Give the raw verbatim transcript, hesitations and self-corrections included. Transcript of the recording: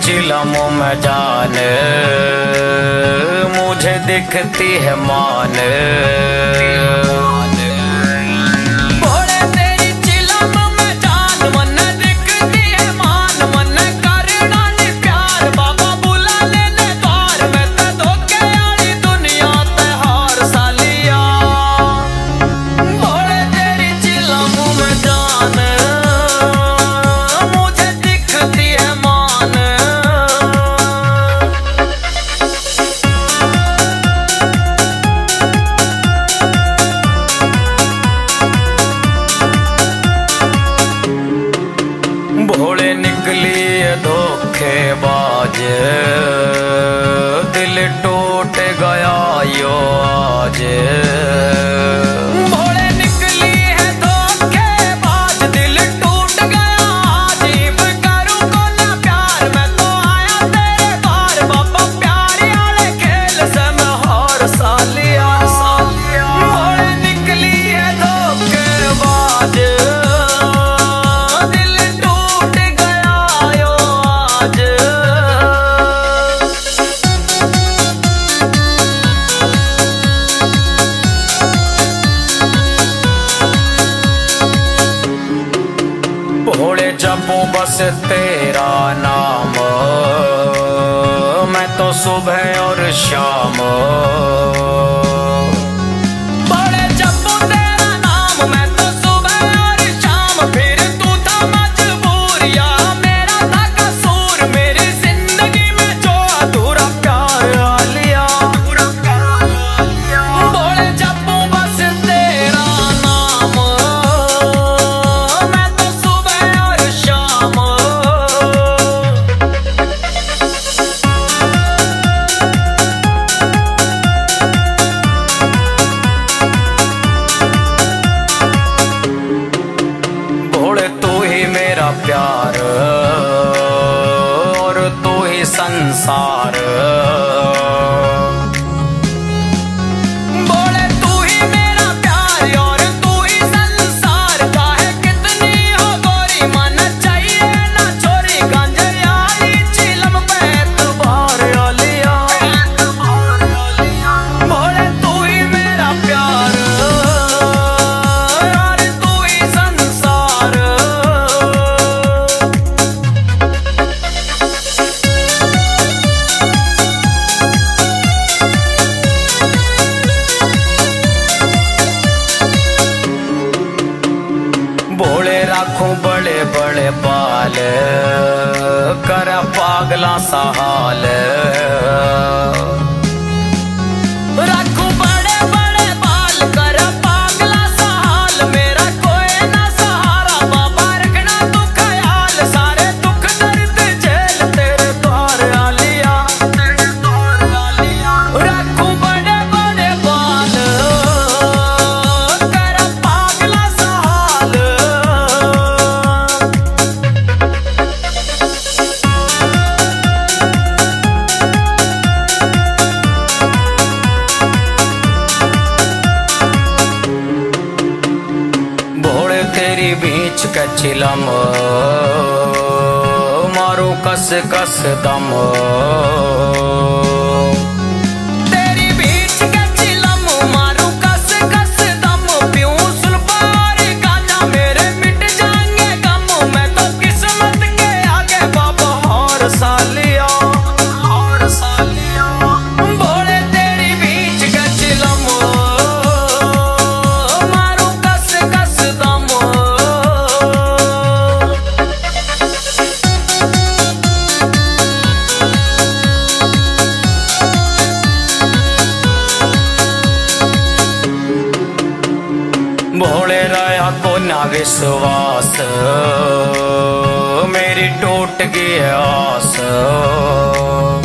चिलमों में जान मुझे दिखती है मान। भोले निकली धोखेबाज दिल टूट गया यो आज। भोले निकली है धोखेबाज दिल टूट गया आज। करूं को ना प्यार मैं तो आया तेरे द्वार बाबा प्यार वाले खेल से मैं हार सा लिया। भोले निकली है धोखेबाज भोले जपो बस तेरा नाम मैं तो सुबह और शाम। भोले जपो तेरा नाम मैं तो सुबह और शाम। फिर तू था मजबूर या मेरा था कसूर मेरी जिंदगी में जो अधूरा प्यार आ लिया। भोले जपो बस तेरा नाम मैं तो प्यार और तू ही संसार। बोले तू ही मेरा प्यार और तू ही संसार। चाहे कितनी हो गोरी मन चाहिए ना छोरी गंजयाली चिलम पे एतबार आ लिया। बोले तू ही मेरा प्यार और तू ही संसार। भोले राखूं बड़े बड़े बाल कर पागला सा हाल। राखूं बड़े बड़े बाल कर पागला सा हाल। मेरा कोई ना सहारा बाबा रखना तू ख्याल। सारे दुख दर्द झेल तेरे द्वार आ लिया। राखूं बड़े बड़े बाल कर पागला सा हाल। भोले तेरी बीच के चिलम मारू कस कस दम। तेरी बीच के चिलम मारू कस कस दम। पीऊं सुल्फार गांजा मेरे मिट जाएंगे गम। मैं तो किस्मत के आगे बाबा हार सा लिया। हार सा लिया। भोले तेरी बीच के चिलम मारू कस कस दम। भोले राया को ना विश्वास मेरी टूट गई आस।